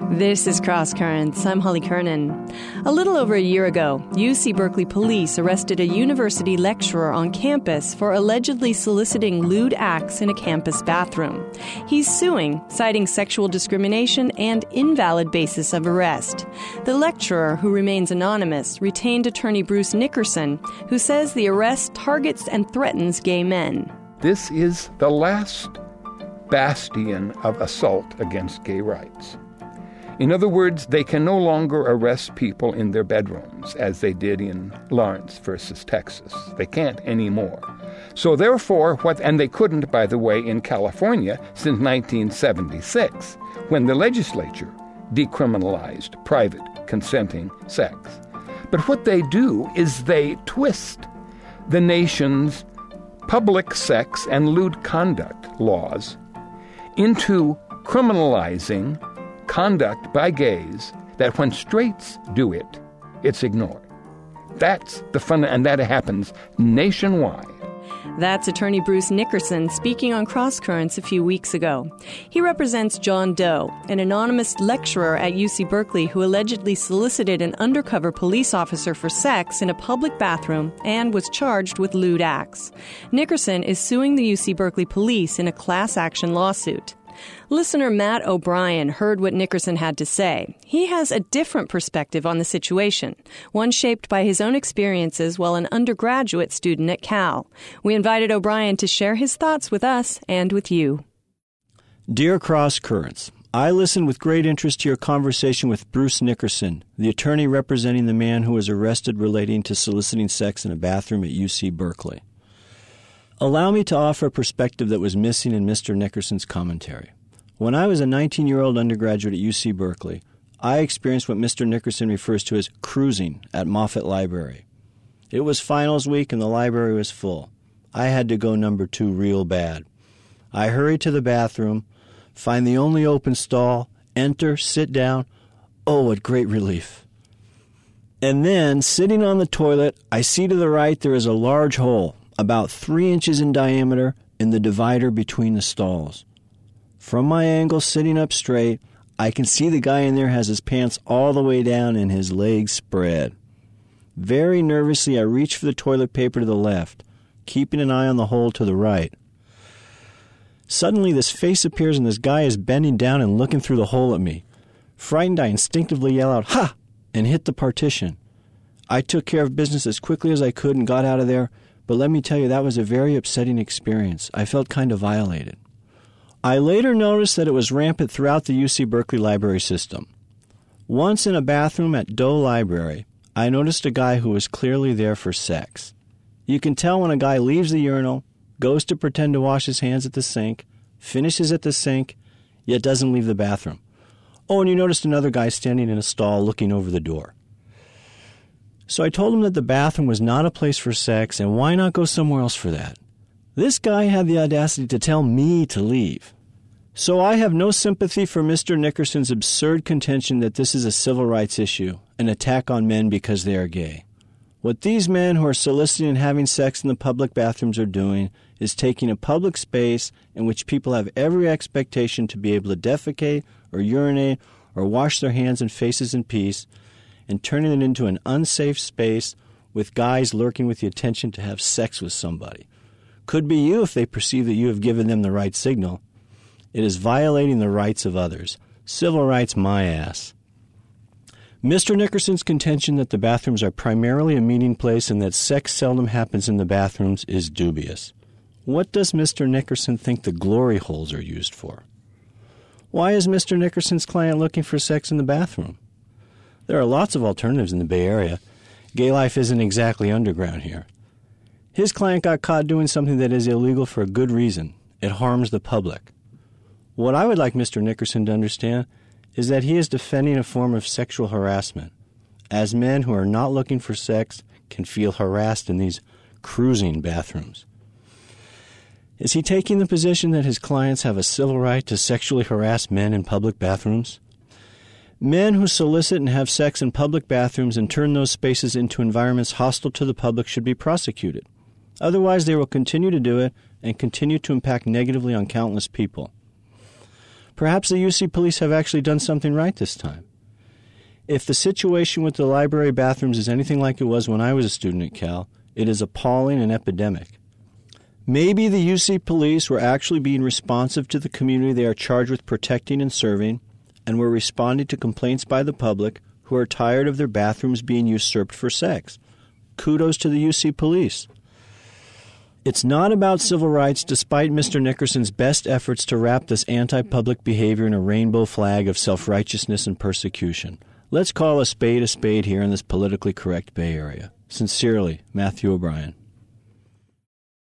This is Cross Currents. I'm Holly Kernan. A little over a year ago, UC Berkeley police arrested a university lecturer on campus for allegedly soliciting lewd acts in a campus bathroom. He's suing, citing sexual discrimination and invalid basis of arrest. The lecturer, who remains anonymous, retained attorney Bruce Nickerson, who says the arrest targets and threatens gay men. This is the last bastion of assault against gay rights. In other words, they can no longer arrest people in their bedrooms, as they did in Lawrence versus Texas. They can't anymore. So therefore, and they couldn't, by the way, in California since 1976, when the legislature decriminalized private consenting sex. But what they do is they twist the nation's public sex and lewd conduct laws into criminalizing conduct by gays that when straights do it, it's ignored. That's the fun, and that happens nationwide. That's attorney Bruce Nickerson speaking on Cross Currents a few weeks ago. He represents John Doe, an anonymous lecturer at UC Berkeley who allegedly solicited an undercover police officer for sex in a public bathroom and was charged with lewd acts. Nickerson is suing the UC Berkeley police in a class action lawsuit. Listener Matt O'Brien heard what Nickerson had to say. He has a different perspective on the situation, one shaped by his own experiences while an undergraduate student at Cal. We invited O'Brien to share his thoughts with us and with you. Dear Cross Currents, I listened with great interest to your conversation with Bruce Nickerson, the attorney representing the man who was arrested relating to soliciting sex in a bathroom at UC Berkeley. Allow me to offer a perspective that was missing in Mr. Nickerson's commentary. When I was a 19-year-old undergraduate at UC Berkeley, I experienced what Mr. Nickerson refers to as cruising at Moffett Library. It was finals week and the library was full. I had to go number 2 real bad. I hurried to the bathroom, find the only open stall, enter, sit down. Oh, what great relief. And then, sitting on the toilet, I see to the right there is a large hole, about 3 inches in diameter, in the divider between the stalls. From my angle, sitting up straight, I can see the guy in there has his pants all the way down and his legs spread. Very nervously, I reach for the toilet paper to the left, keeping an eye on the hole to the right. Suddenly, this face appears and this guy is bending down and looking through the hole at me. Frightened, I instinctively yell out, "Ha!" and hit the partition. I took care of business as quickly as I could and got out of there, but let me tell you, that was a very upsetting experience. I felt kind of violated. I later noticed that it was rampant throughout the UC Berkeley library system. Once in a bathroom at Doe Library, I noticed a guy who was clearly there for sex. You can tell when a guy leaves the urinal, goes to pretend to wash his hands at the sink, finishes at the sink, yet doesn't leave the bathroom. Oh, and you noticed another guy standing in a stall looking over the door. So I told him that the bathroom was not a place for sex, and why not go somewhere else for that? This guy had the audacity to tell me to leave. So I have no sympathy for Mr. Nickerson's absurd contention that this is a civil rights issue, an attack on men because they are gay. What these men who are soliciting and having sex in the public bathrooms are doing is taking a public space in which people have every expectation to be able to defecate or urinate or wash their hands and faces in peace, and turning it into an unsafe space with guys lurking with the intention to have sex with somebody. Could be you if they perceive that you have given them the right signal. It is violating the rights of others. Civil rights, my ass. Mr. Nickerson's contention that the bathrooms are primarily a meeting place and that sex seldom happens in the bathrooms is dubious. What does Mr. Nickerson think the glory holes are used for? Why is Mr. Nickerson's client looking for sex in the bathroom? There are lots of alternatives in the Bay Area. Gay life isn't exactly underground here. His client got caught doing something that is illegal for a good reason. It harms the public. What I would like Mr. Nickerson to understand is that he is defending a form of sexual harassment, as men who are not looking for sex can feel harassed in these cruising bathrooms. Is he taking the position that his clients have a civil right to sexually harass men in public bathrooms? Men who solicit and have sex in public bathrooms and turn those spaces into environments hostile to the public should be prosecuted. Otherwise, they will continue to do it and continue to impact negatively on countless people. Perhaps the UC police have actually done something right this time. If the situation with the library bathrooms is anything like it was when I was a student at Cal, it is appalling and epidemic. Maybe the UC police were actually being responsive to the community they are charged with protecting and serving, and were responding to complaints by the public who are tired of their bathrooms being usurped for sex. Kudos to the UC police. It's not about civil rights, despite Mr. Nickerson's best efforts to wrap this anti-public behavior in a rainbow flag of self-righteousness and persecution. Let's call a spade here in this politically correct Bay Area. Sincerely, Matthew O'Brien.